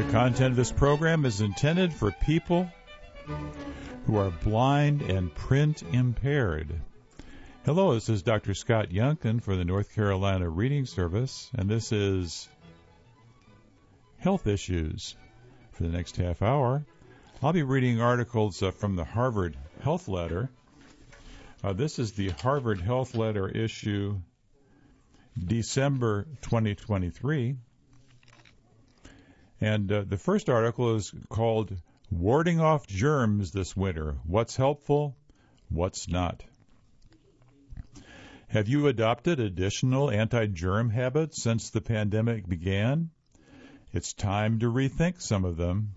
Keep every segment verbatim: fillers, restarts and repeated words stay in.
The content of this program is intended for people who are blind and print impaired. Hello, this is Doctor Scott Youngkin for the North Carolina Reading Service, and this is Health Issues. For the next half hour, I'll be reading articles uh, from the Harvard Health Letter. Uh, this is the Harvard Health Letter issue December twenty twenty-three. And uh, the first article is called Warding Off Germs This Winter. What's helpful? What's not? Have you adopted additional anti-germ habits since the pandemic began? It's time to rethink some of them.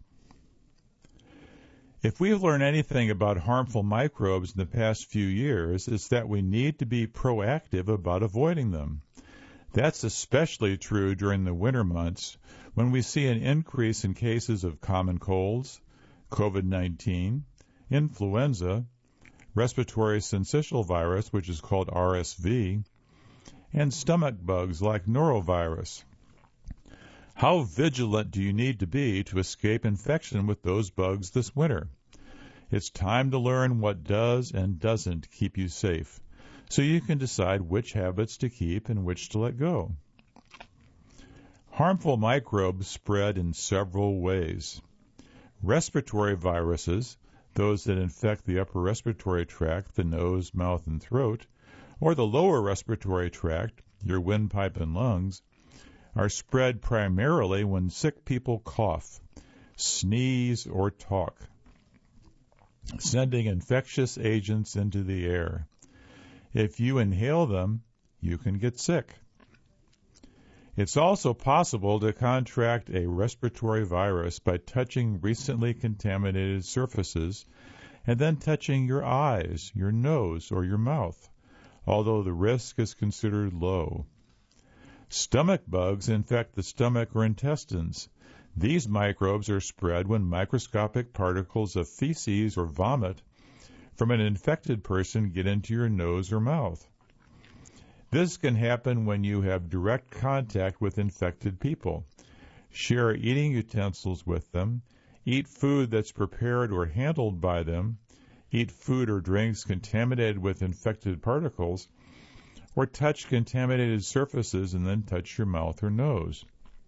If we've learned anything about harmful microbes in the past few years, it's that we need to be proactive about avoiding them. That's especially true during the winter months when we see an increase in cases of common colds, COVID nineteen, influenza, respiratory syncytial virus, which is called R S V, and stomach bugs like norovirus. How vigilant do you need to be to escape infection with those bugs this winter? It's time to learn what does and doesn't keep you safe, so you can decide which habits to keep and which to let go. Harmful microbes spread in several ways. Respiratory viruses, those that infect the upper respiratory tract, the nose, mouth, and throat, or the lower respiratory tract, your windpipe and lungs, are spread primarily when sick people cough, sneeze, or talk, sending infectious agents into the air. If you inhale them, you can get sick. It's also possible to contract a respiratory virus by touching recently contaminated surfaces and then touching your eyes, your nose, or your mouth, although the risk is considered low. Stomach bugs infect the stomach or intestines. These microbes are spread when microscopic particles of feces or vomit from an infected person get into your nose or mouth. This can happen when you have direct contact with infected people, share eating utensils with them, eat food that's prepared or handled by them, eat food or drinks contaminated with infected particles, or touch contaminated surfaces and then touch your mouth or nose.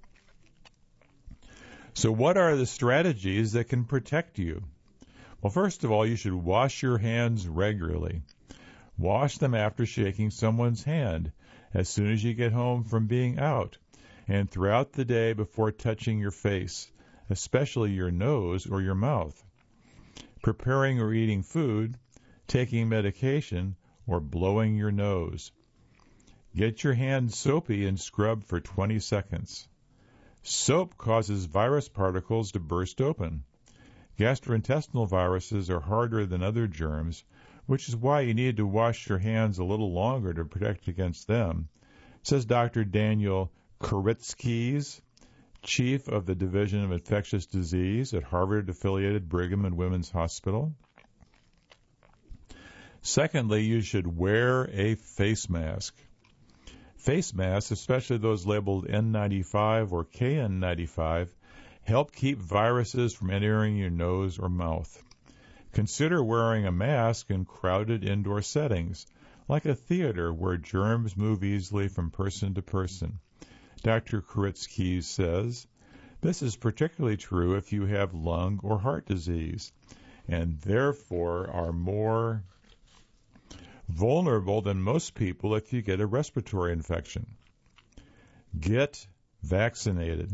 So what are the strategies that can protect you? Well, first of all, you should wash your hands regularly. Wash them after shaking someone's hand as soon as you get home from being out and throughout the day before touching your face, especially your nose or your mouth, preparing or eating food, taking medication, or blowing your nose. Get your hands soapy and scrub for twenty seconds. Soap causes virus particles to burst open. Gastrointestinal viruses are harder than other germs, which is why you need to wash your hands a little longer to protect against them, says Doctor Daniel Koritzkes, chief of the Division of Infectious Disease at Harvard-affiliated Brigham and Women's Hospital. Secondly, you should wear a face mask. Face masks, especially those labeled N ninety-five or K N ninety-five, help keep viruses from entering your nose or mouth. Consider wearing a mask in crowded indoor settings, like a theater where germs move easily from person to person. Doctor Koritzkes says, this is particularly true if you have lung or heart disease, and therefore are more vulnerable than most people if you get a respiratory infection. Get vaccinated.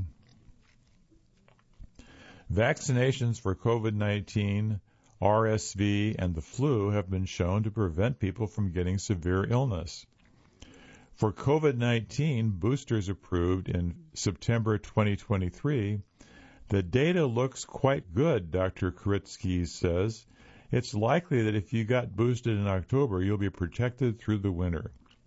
Vaccinations for COVID nineteen, R S V, and the flu have been shown to prevent people from getting severe illness. For COVID nineteen boosters approved in September twenty twenty-three, the data looks quite good, Doctor Koritzkes says. It's likely that if you got boosted in October, you'll be protected through the winter.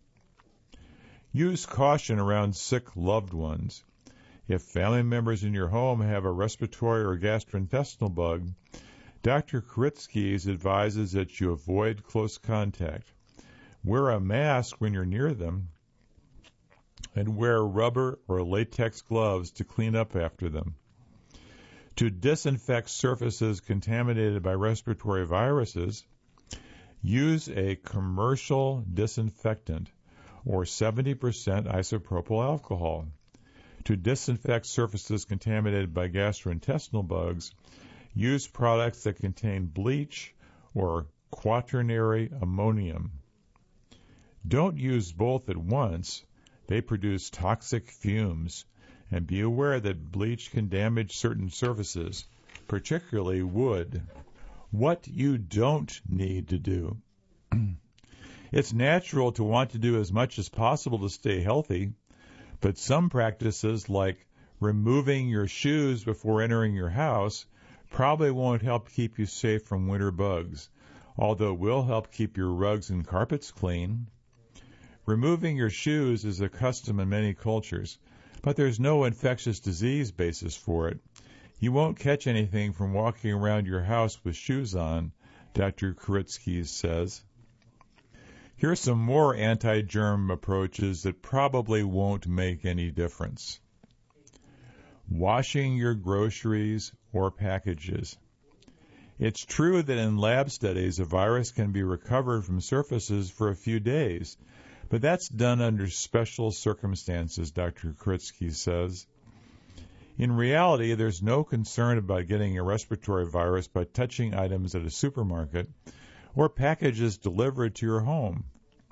Use caution around sick loved ones. If family members in your home have a respiratory or gastrointestinal bug, Doctor Koritzkes advises that you avoid close contact. Wear a mask when you're near them, and wear rubber or latex gloves to clean up after them. To disinfect surfaces contaminated by respiratory viruses, use a commercial disinfectant or seventy percent isopropyl alcohol. To disinfect surfaces contaminated by gastrointestinal bugs, use products that contain bleach or quaternary ammonium. Don't use both at once. They produce toxic fumes, and be aware that bleach can damage certain surfaces, particularly wood. What you don't need to do. It's natural to want to do as much as possible to stay healthy, but some practices like removing your shoes before entering your house probably won't help keep you safe from winter bugs, although it will help keep your rugs and carpets clean. Removing your shoes is a custom in many cultures, but there's no infectious disease basis for it. You won't catch anything from walking around your house with shoes on, Doctor Koritsky says. Here are some more anti-germ approaches that probably won't make any difference. Washing your groceries or packages. It's true that in lab studies a virus can be recovered from surfaces for a few days, but that's done under special circumstances, Doctor Koritsky says. In reality, there's no concern about getting a respiratory virus by touching items at a supermarket or packages delivered to your home.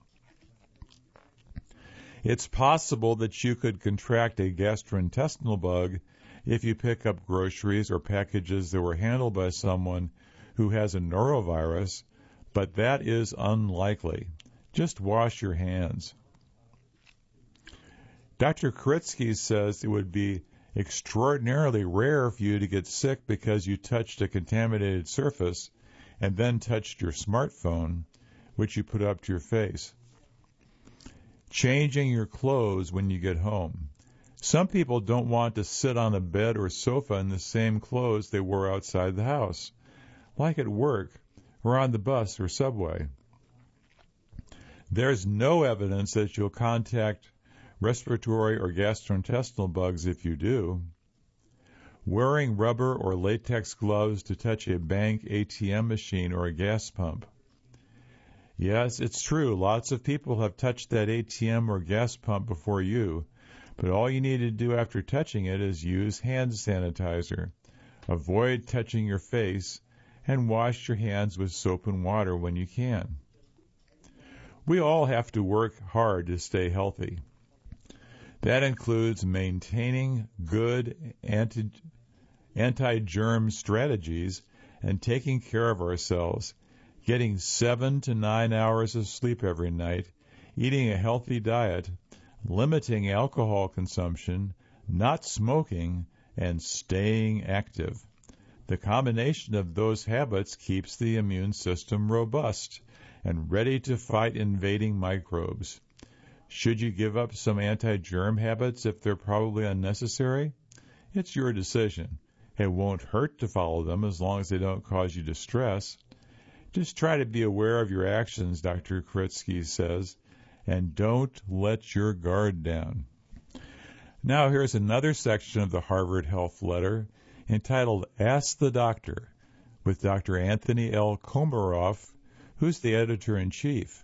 It's possible that you could contract a gastrointestinal bug if you pick up groceries or packages that were handled by someone who has a norovirus, but that is unlikely. Just wash your hands. Doctor Koritsky says it would be extraordinarily rare for you to get sick because you touched a contaminated surface and then touched your smartphone, which you put up to your face. Changing your clothes when you get home. Some people don't want to sit on a bed or sofa in the same clothes they wore outside the house, like at work or on the bus or subway. There's no evidence that you'll contact respiratory or gastrointestinal bugs if you do. Wearing rubber or latex gloves to touch a bank A T M machine or a gas pump. Yes, it's true, lots of people have touched that A T M or gas pump before you, but all you need to do after touching it is use hand sanitizer. Avoid touching your face, and wash your hands with soap and water when you can. We all have to work hard to stay healthy. That includes maintaining good anti, anti-germ strategies and taking care of ourselves, getting seven to nine hours of sleep every night, eating a healthy diet, limiting alcohol consumption, not smoking, and staying active. The combination of those habits keeps the immune system robust and ready to fight invading microbes. Should you give up some anti-germ habits if they're probably unnecessary? It's your decision. It won't hurt to follow them as long as they don't cause you distress. Just try to be aware of your actions, Doctor Koritsky says, and don't let your guard down. Now here's another section of the Harvard Health Letter entitled Ask the Doctor, with Doctor Anthony L. Komaroff, who's the editor-in-chief.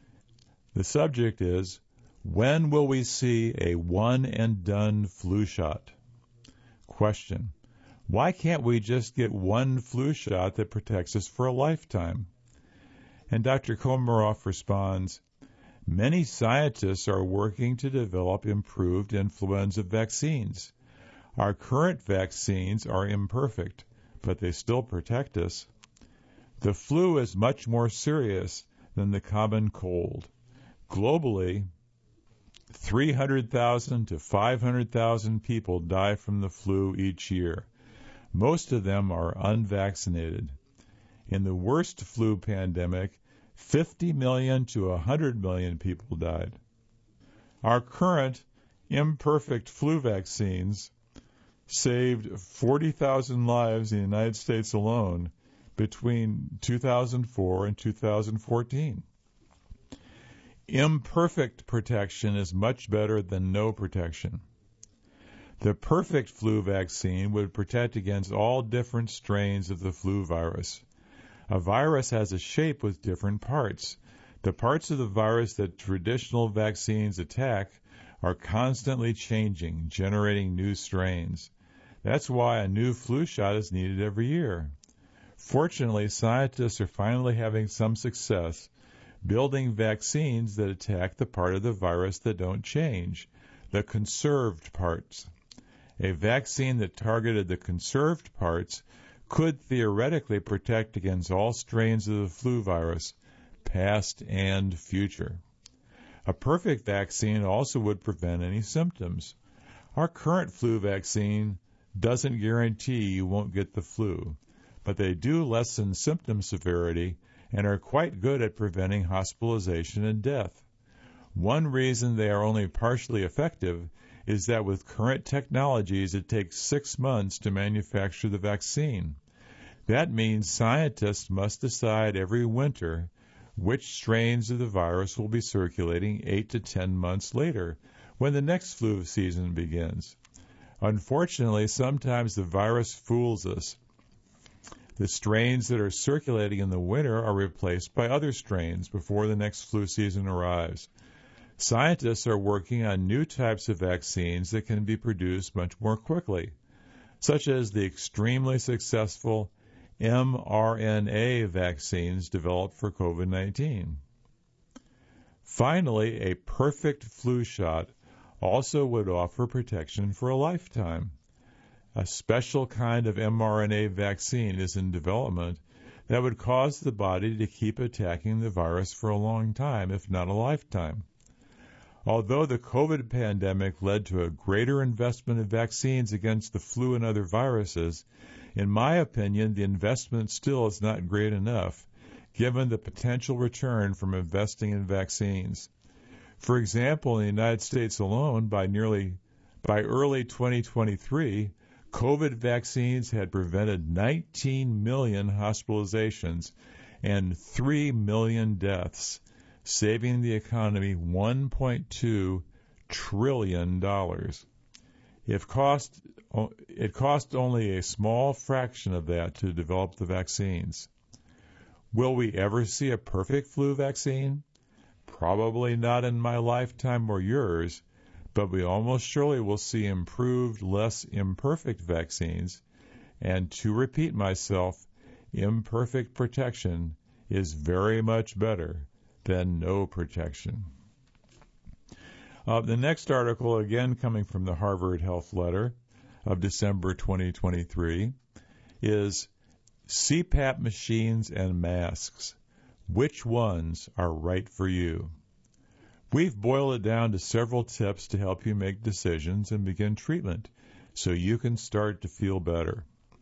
The subject is, when will we see a one-and-done flu shot? Question, why can't we just get one flu shot that protects us for a lifetime? And Doctor Komaroff responds, many scientists are working to develop improved influenza vaccines. Our current vaccines are imperfect, but they still protect us. The flu is much more serious than the common cold. Globally, three hundred thousand to five hundred thousand people die from the flu each year. Most of them are unvaccinated. In the worst flu pandemic, fifty million to one hundred million people died. Our current imperfect flu vaccines saved forty thousand lives in the United States alone between two thousand four and two thousand fourteen. Imperfect protection is much better than no protection. The perfect flu vaccine would protect against all different strains of the flu virus. A virus has a shape with different parts. The parts of the virus that traditional vaccines attack are constantly changing, generating new strains. That's why a new flu shot is needed every year. Fortunately, scientists are finally having some success building vaccines that attack the part of the virus that don't change, the conserved parts. A vaccine that targeted the conserved parts could theoretically protect against all strains of the flu virus, past and future. A perfect vaccine also would prevent any symptoms. Our current flu vaccine doesn't guarantee you won't get the flu, but they do lessen symptom severity and are quite good at preventing hospitalization and death. One reason they are only partially effective is that with current technologies it takes six months to manufacture the vaccine. That means scientists must decide every winter which strains of the virus will be circulating eight to ten months later when the next flu season begins. Unfortunately, sometimes the virus fools us. The strains that are circulating in the winter are replaced by other strains before the next flu season arrives. Scientists are working on new types of vaccines that can be produced much more quickly, such as the extremely successful mRNA vaccines developed for COVID nineteen. Finally, a perfect flu shot also would offer protection for a lifetime. A special kind of mRNA vaccine is in development that would cause the body to keep attacking the virus for a long time, if not a lifetime. Although the COVID pandemic led to a greater investment in vaccines against the flu and other viruses, in my opinion, the investment still is not great enough, given the potential return from investing in vaccines. For example, in the United States alone, by nearly by early twenty twenty-three, COVID vaccines had prevented nineteen million hospitalizations and three million deaths, saving the economy one point two trillion dollars. If cost, it cost only a small fraction of that to develop the vaccines. Will we ever see a perfect flu vaccine? Probably not in my lifetime or yours, but we almost surely will see improved, less imperfect vaccines. And to repeat myself, imperfect protection is very much better than no protection. Uh, the next article, again coming from the Harvard Health Letter of December twenty twenty-three, is C PAP machines and masks. Which ones are right for you? We've boiled it down to several tips to help you make decisions and begin treatment so you can start to feel better.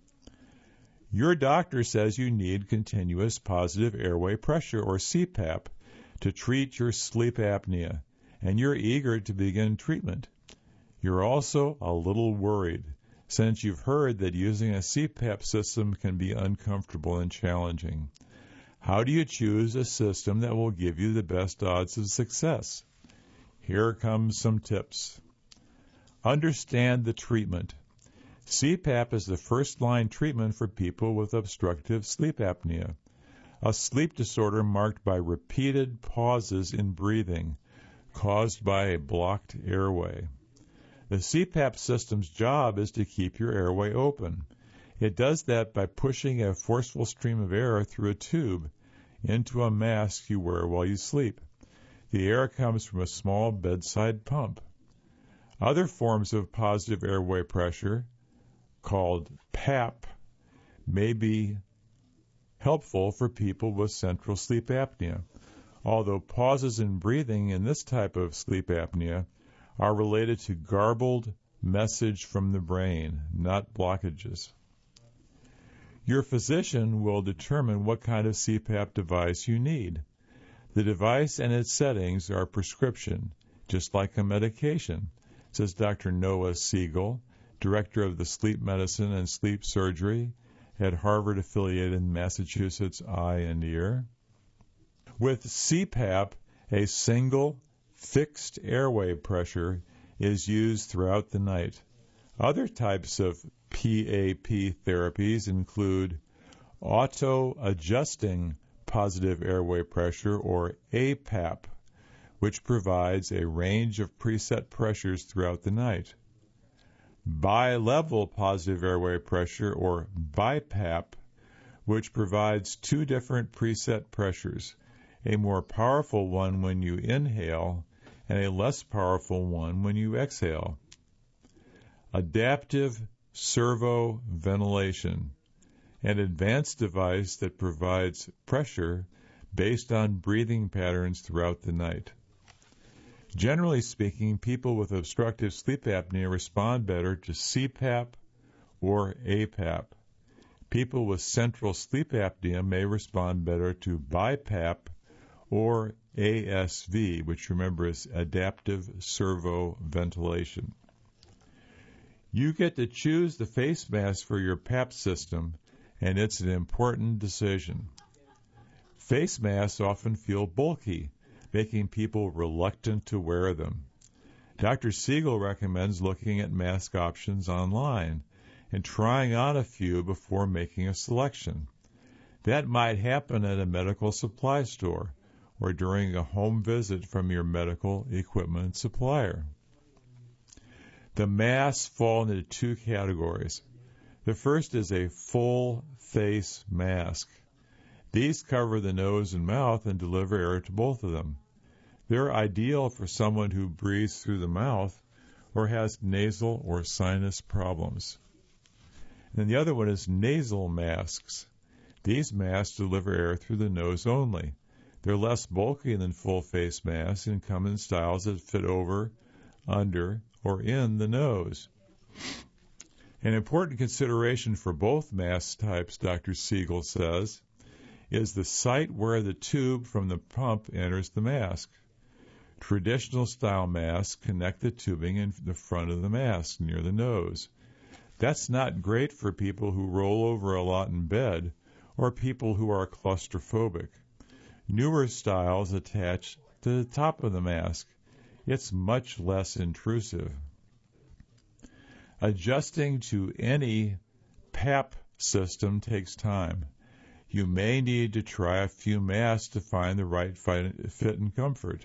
Your doctor says you need continuous positive airway pressure, or C PAP, to treat your sleep apnea, and you're eager to begin treatment. You're also a little worried, since you've heard that using a C PAP system can be uncomfortable and challenging. How do you choose a system that will give you the best odds of success? Here comes some tips. Understand the treatment. C PAP is the first-line treatment for people with obstructive sleep apnea, a sleep disorder marked by repeated pauses in breathing caused by a blocked airway. The C PAP system's job is to keep your airway open. It does that by pushing a forceful stream of air through a tube into a mask you wear while you sleep. The air comes from a small bedside pump. Other forms of positive airway pressure, called PAP, may be helpful for people with central sleep apnea, although pauses in breathing in this type of sleep apnea are related to garbled message from the brain, not blockages. Your physician will determine what kind of C PAP device you need. The device and its settings are prescription, just like a medication, says Doctor Noah Siegel, Director of the Sleep Medicine and Sleep Surgery at Harvard-affiliated Massachusetts Eye and Ear. With C PAP, a single fixed airway pressure is used throughout the night. Other types of P A P therapies include auto-adjusting positive airway pressure, or A P A P, which provides a range of preset pressures throughout the night. Bi-level positive airway pressure, or B I P A P, which provides two different preset pressures, a more powerful one when you inhale and a less powerful one when you exhale. Adaptive servo ventilation, an advanced device that provides pressure based on breathing patterns throughout the night. Generally speaking, people with obstructive sleep apnea respond better to C PAP or A P A P. People with central sleep apnea may respond better to B I P A P or A S V, which remember is adaptive servo ventilation. You get to choose the face mask for your P A P system, and it's an important decision. Face masks often feel bulky, making people reluctant to wear them. Doctor Siegel recommends looking at mask options online and trying on a few before making a selection. That might happen at a medical supply store or during a home visit from your medical equipment supplier. The masks fall into two categories. The first is a full face mask. These cover the nose and mouth and deliver air to both of them. They're ideal for someone who breathes through the mouth or has nasal or sinus problems. And the other one is nasal masks. These masks deliver air through the nose only. They're less bulky than full face masks and come in styles that fit over, under, or in the nose. An important consideration for both mask types, Doctor Siegel says, is the site where the tube from the pump enters the mask. Traditional style masks connect the tubing in the front of the mask near the nose. That's not great for people who roll over a lot in bed or people who are claustrophobic. Newer styles attach to the top of the mask. It's much less intrusive. Adjusting to any P A P system takes time. You may need to try a few masks to find the right fit and comfort.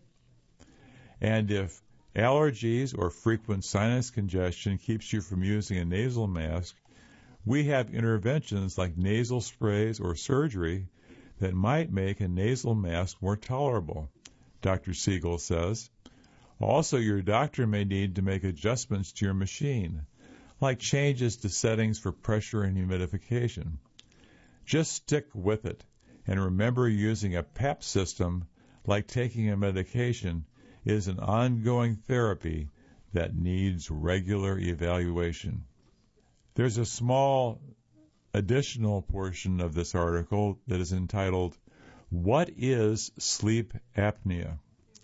And if allergies or frequent sinus congestion keeps you from using a nasal mask, we have interventions like nasal sprays or surgery that might make a nasal mask more tolerable, Doctor Siegel says. Also, your doctor may need to make adjustments to your machine, like changes to settings for pressure and humidification. Just stick with it, and remember using a P A P system, like taking a medication, is an ongoing therapy that needs regular evaluation. There's a small additional portion of this article that is entitled, What is Sleep Apnea?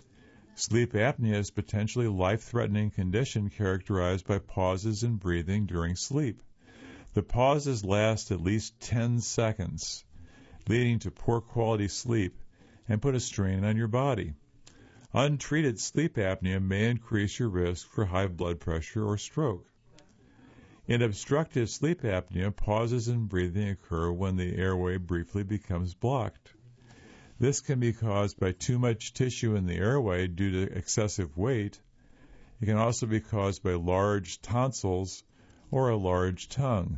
Sleep apnea is a potentially life-threatening condition characterized by pauses in breathing during sleep. The pauses last at least ten seconds, leading to poor quality sleep and put a strain on your body. Untreated sleep apnea may increase your risk for high blood pressure or stroke. In obstructive sleep apnea, pauses in breathing occur when the airway briefly becomes blocked. This can be caused by too much tissue in the airway due to excessive weight. It can also be caused by large tonsils or a large tongue.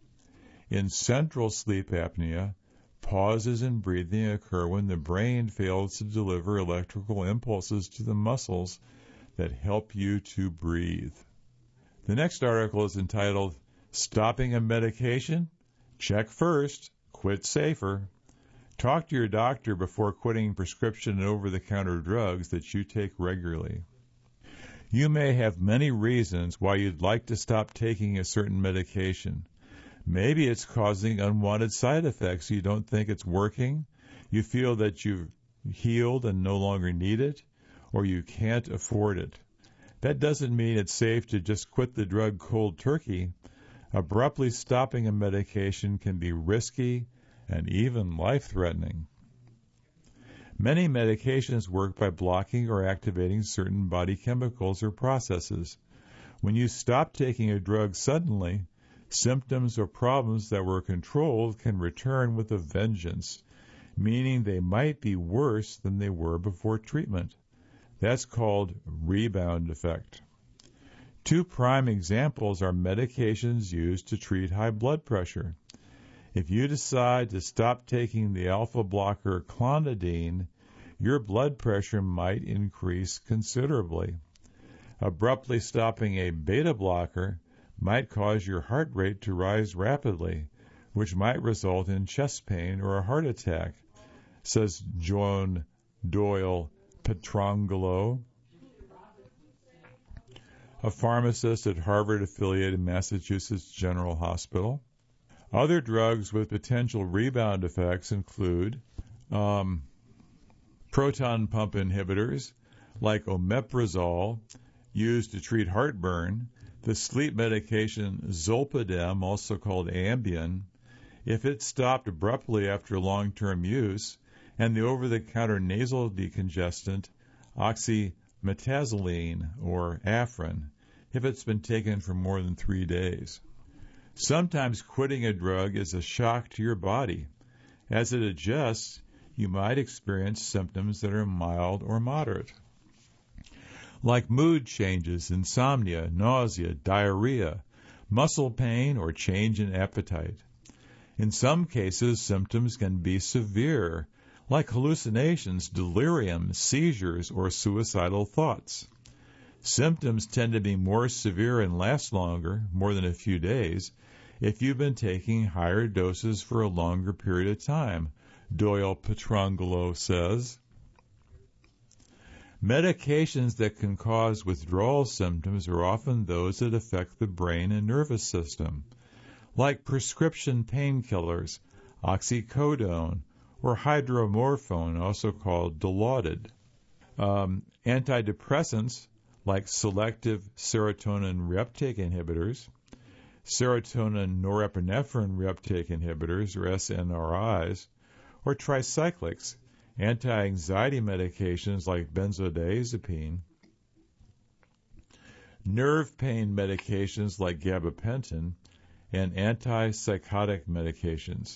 In central sleep apnea, pauses in breathing occur when the brain fails to deliver electrical impulses to the muscles that help you to breathe. The next article is entitled, Stopping a Medication? Check first, quit safer. Talk to your doctor before quitting prescription and over-the-counter drugs that you take regularly. You may have many reasons why you'd like to stop taking a certain medication. Maybe it's causing unwanted side effects. You don't think it's working. You feel that you've healed and no longer need it, or you can't afford it. That doesn't mean it's safe to just quit the drug cold turkey. Abruptly stopping a medication can be risky and even life-threatening. Many medications work by blocking or activating certain body chemicals or processes. When you stop taking a drug suddenly, symptoms or problems that were controlled can return with a vengeance, meaning they might be worse than they were before treatment. That's called rebound effect. Two prime examples are medications used to treat high blood pressure. If you decide to stop taking the alpha blocker clonidine, your blood pressure might increase considerably. Abruptly stopping a beta blocker might cause your heart rate to rise rapidly, which might result in chest pain or a heart attack, says Joan Doyle Petrangelo, a pharmacist at Harvard-affiliated Massachusetts General Hospital. Other drugs with potential rebound effects include um, proton pump inhibitors like omeprazole, used to treat heartburn, the sleep medication Zolpidem, also called Ambien, if it's stopped abruptly after long-term use, and the over-the-counter nasal decongestant oxymetazoline or Afrin, if it's been taken for more than three days. Sometimes quitting a drug is a shock to your body. As it adjusts, you might experience symptoms that are mild or moderate, like mood changes, insomnia, nausea, diarrhea, muscle pain, or change in appetite. In some cases, symptoms can be severe, like hallucinations, delirium, seizures, or suicidal thoughts. Symptoms tend to be more severe and last longer, more than a few days, if you've been taking higher doses for a longer period of time, Doyle Petrangelo says. Medications that can cause withdrawal symptoms are often those that affect the brain and nervous system, like prescription painkillers, oxycodone, or hydromorphone, also called Dilaudid. Um, antidepressants, like selective serotonin reuptake inhibitors, serotonin norepinephrine reuptake inhibitors, or S N R Is, or tricyclics, anti-anxiety medications like benzodiazepine, nerve pain medications like gabapentin, and antipsychotic medications.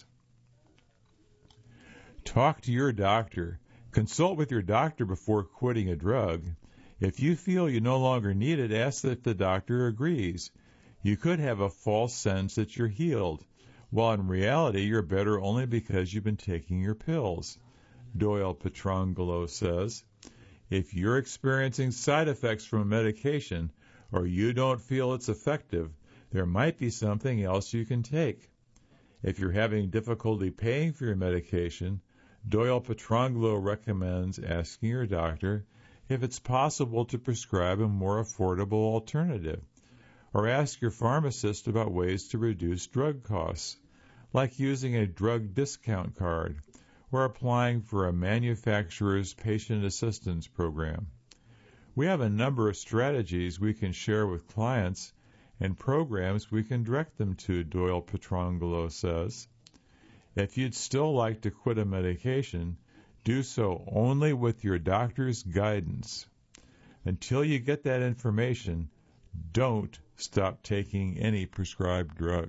Talk to your doctor. Consult with your doctor before quitting a drug. If you feel you no longer need it, ask if the doctor agrees. You could have a false sense that you're healed, while in reality you're better only because you've been taking your pills, Doyle Petrangelo says. If you're experiencing side effects from a medication or you don't feel it's effective, there might be something else you can take. If you're having difficulty paying for your medication, Doyle Petrangelo recommends asking your doctor if it's possible to prescribe a more affordable alternative, or ask your pharmacist about ways to reduce drug costs, like using a drug discount card or applying for a manufacturer's patient assistance program. We have a number of strategies we can share with clients and programs we can direct them to, Doyle Petrangelo says. If you'd still like to quit a medication, do so only with your doctor's guidance. Until you get that information, don't stop taking any prescribed drug.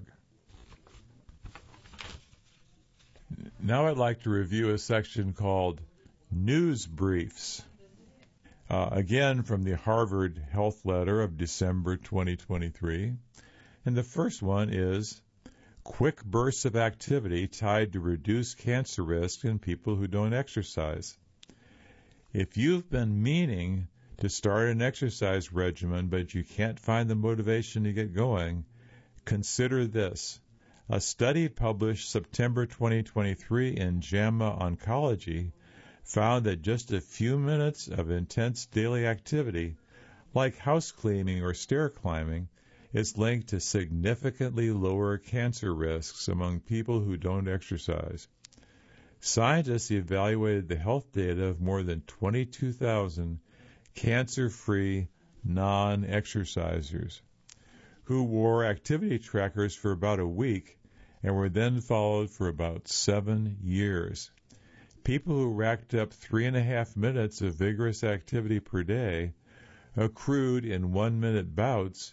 Now I'd like to review a section called News Briefs. Uh, again, from the Harvard Health Letter of December twenty twenty-three. And the first one is quick bursts of activity tied to reduced cancer risk in people who don't exercise. If you've been meaning to start an exercise regimen but you can't find the motivation to get going, consider this. A study published September twenty twenty-three in JAMA Oncology found that just a few minutes of intense daily activity, like house cleaning or stair climbing, is linked to significantly lower cancer risks among people who don't exercise. Scientists evaluated the health data of more than twenty-two thousand cancer-free non-exercisers who wore activity trackers for about a week and were then followed for about seven years. People who racked up three and a half minutes of vigorous activity per day, accrued in one-minute bouts,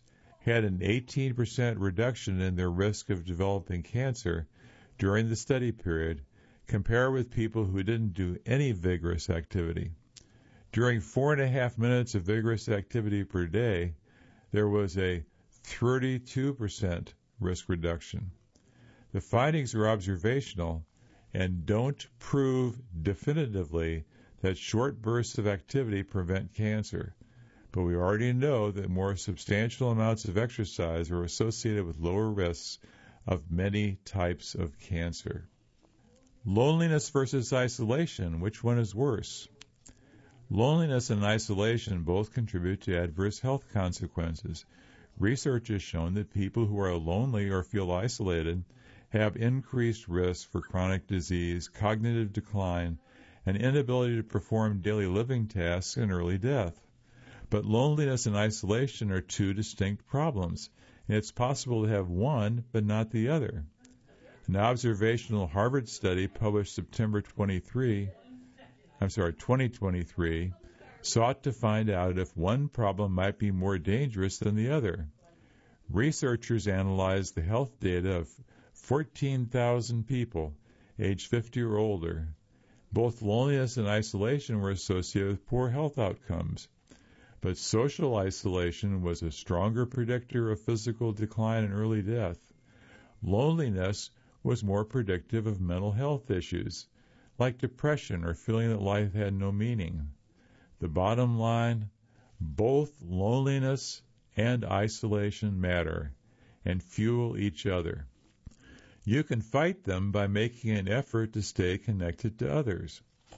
had an eighteen percent reduction in their risk of developing cancer during the study period, compared with people who didn't do any vigorous activity. During four and a half minutes of vigorous activity per day, there was a thirty-two percent risk reduction. The findings are observational and don't prove definitively that short bursts of activity prevent cancer, but we already know that more substantial amounts of exercise are associated with lower risks of many types of cancer. Loneliness versus isolation, which one is worse? Loneliness and isolation both contribute to adverse health consequences. Research has shown that people who are lonely or feel isolated have increased risk for chronic disease, cognitive decline, and inability to perform daily living tasks and early death. But loneliness and isolation are two distinct problems, and it's possible to have one but not the other. An observational Harvard study published September twenty-third, I'm sorry, twenty twenty-three, sought to find out if one problem might be more dangerous than the other. Researchers analyzed the health data of fourteen thousand people aged fifty or older. Both loneliness and isolation were associated with poor health outcomes, but social isolation was a stronger predictor of physical decline and early death. Loneliness was more predictive of mental health issues, like depression or feeling that life had no meaning. The bottom line, both loneliness and isolation matter and fuel each other. You can fight them by making an effort to stay connected to others.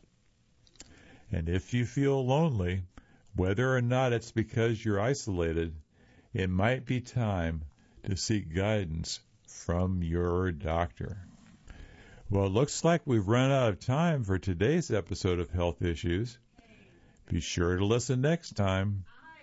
And if you feel lonely, whether or not it's because you're isolated, it might be time to seek guidance from your doctor. Well, it looks like we've run out of time for today's episode of Health Issues. Be sure to listen next time.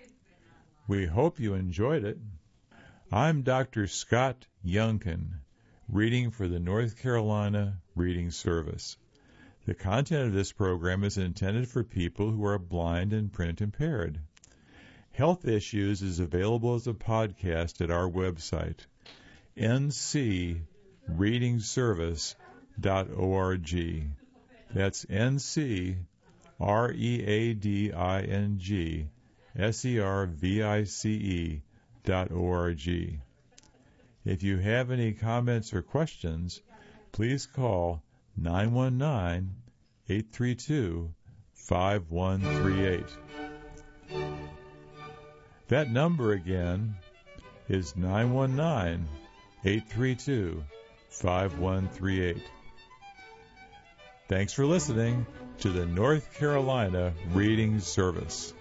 We hope you enjoyed it. I'm Doctor Scott Youngkin, reading for the North Carolina Reading Service. The content of this program is intended for people who are blind and print impaired. Health Issues is available as a podcast at our website, n c reading service dot org. That's N C R E A D I N G S E R V I C E dot O R G. If you have any comments or questions, please call nine one nine, eight three two, five one three eight. That number again is nine one nine, eight three two, five one three eight. Thanks for listening to the North Carolina Reading Service.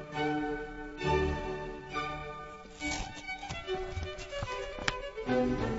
Thank you.